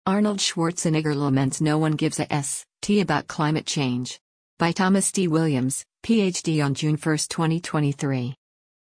Arnold Schwarzenegger laments no one gives a S.T. about climate change. By Thomas D. Williams, Ph.D. on June 1, 2023.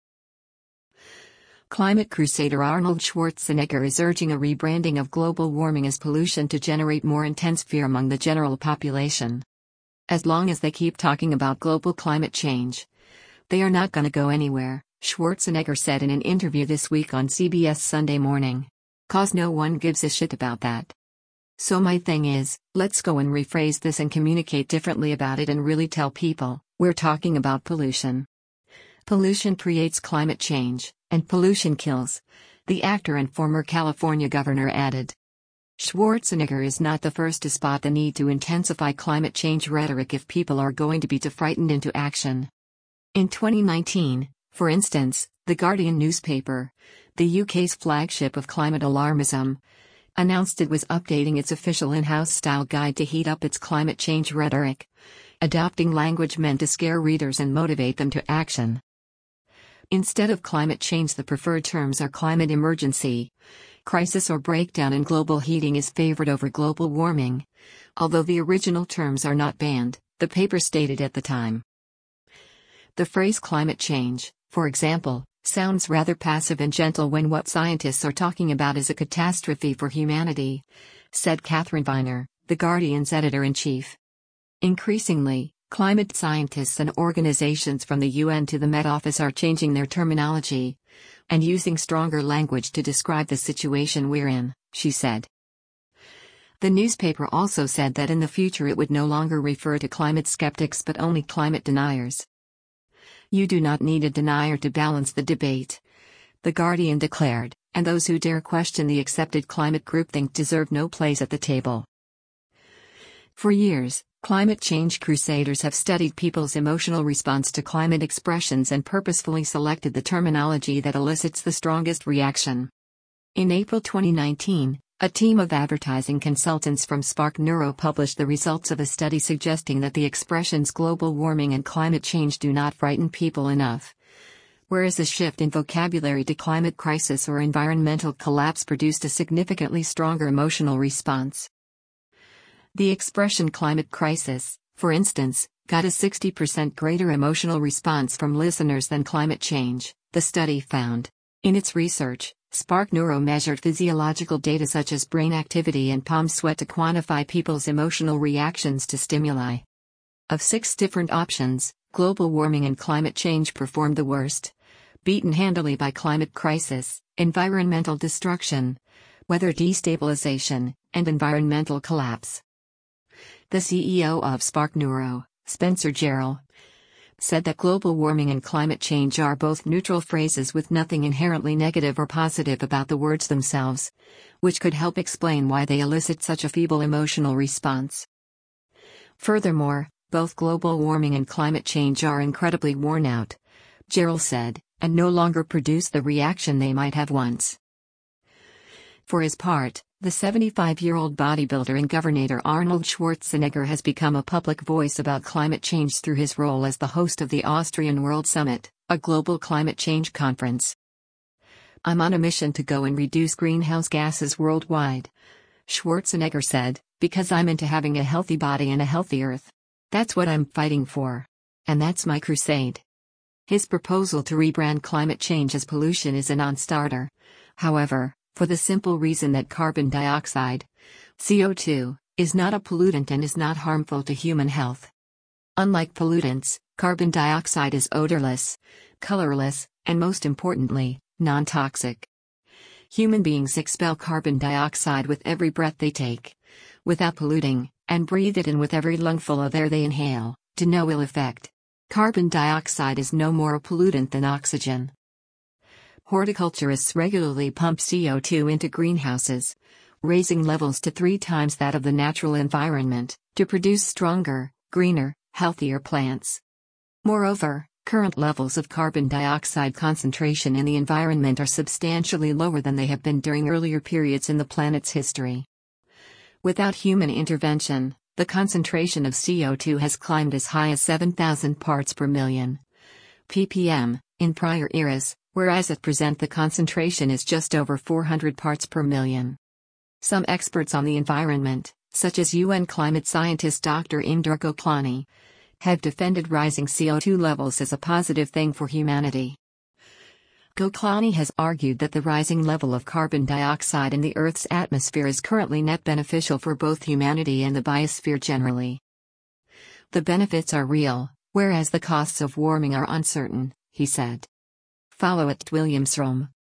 Climate crusader Arnold Schwarzenegger is urging a rebranding of global warming as pollution to generate more intense fear among the general population. As long as they keep talking about global climate change, they are not gonna go anywhere, Schwarzenegger said in an interview this week on CBS Sunday Morning. "'Cause no one gives a shit about that. So my thing is, let's go and rephrase this and communicate differently about it and really tell people, we're talking about pollution. Pollution creates climate change, and pollution kills," the actor and former California governor added. Schwarzenegger is not the first to spot the need to intensify climate change rhetoric if people are going to be frightened into action. In 2019, for instance, The Guardian newspaper, the UK's flagship of climate alarmism, announced it was updating its official in-house style guide to heat up its climate change rhetoric, adopting language meant to scare readers and motivate them to action. Instead of climate change, the preferred terms are climate emergency, crisis or breakdown, and global heating is favored over global warming, although the original terms are not banned, the paper stated at the time. The phrase climate change, for example, sounds rather passive and gentle when what scientists are talking about is a catastrophe for humanity, said Catherine Viner, The Guardian's editor-in-chief. Increasingly, climate scientists and organizations from the UN to the Met Office are changing their terminology and using stronger language to describe the situation we're in, she said. The newspaper also said that in the future it would no longer refer to climate skeptics but only climate deniers. "You do not need a denier to balance the debate," The Guardian declared, "and those who dare question the accepted climate groupthink deserve no place at the table." For years, climate change crusaders have studied people's emotional response to climate expressions and purposefully selected the terminology that elicits the strongest reaction. In April 2019, a team of advertising consultants from Spark Neuro published the results of a study suggesting that the expressions global warming and climate change do not frighten people enough, whereas a shift in vocabulary to climate crisis or environmental collapse produced a significantly stronger emotional response. The expression climate crisis, for instance, got a 60% greater emotional response from listeners than climate change, the study found. In its research, Spark Neuro measured physiological data such as brain activity and palm sweat to quantify people's emotional reactions to stimuli. Of 6 different options, global warming and climate change performed the worst, beaten handily by climate crisis, environmental destruction, weather destabilization, and environmental collapse. The CEO of Spark Neuro, Spencer Jarrell, said that global warming and climate change are both neutral phrases with nothing inherently negative or positive about the words themselves, which could help explain why they elicit such a feeble emotional response. Furthermore, both global warming and climate change are incredibly worn out, Jarrell said, and no longer produce the reaction they might have once. For his part, the 75-year-old bodybuilder and governor Arnold Schwarzenegger has become a public voice about climate change through his role as the host of the Austrian World Summit, a global climate change conference. "I'm on a mission to go and reduce greenhouse gases worldwide," Schwarzenegger said, "because I'm into having a healthy body and a healthy earth. That's what I'm fighting for. And that's my crusade." His proposal to rebrand climate change as pollution is a non-starter, however, for the simple reason that carbon dioxide, CO2, is not a pollutant and is not harmful to human health. Unlike pollutants, carbon dioxide is odorless, colorless, and most importantly, non-toxic. Human beings expel carbon dioxide with every breath they take, without polluting, and breathe it in with every lungful of air they inhale, to no ill effect. Carbon dioxide is no more a pollutant than oxygen. Horticulturists regularly pump CO2 into greenhouses, raising levels to 3 times that of the natural environment, to produce stronger, greener, healthier plants. Moreover, current levels of carbon dioxide concentration in the environment are substantially lower than they have been during earlier periods in the planet's history. Without human intervention, the concentration of CO2 has climbed as high as 7,000 parts per million ppm in prior eras, whereas at present the concentration is just over 400 parts per million. Some experts on the environment, such as UN climate scientist Dr. Inder Goklani, have defended rising CO2 levels as a positive thing for humanity. Goklani has argued that the rising level of carbon dioxide in the Earth's atmosphere is currently net beneficial for both humanity and the biosphere generally. The benefits are real, whereas the costs of warming are uncertain, he said. Follow @WilliamsRome.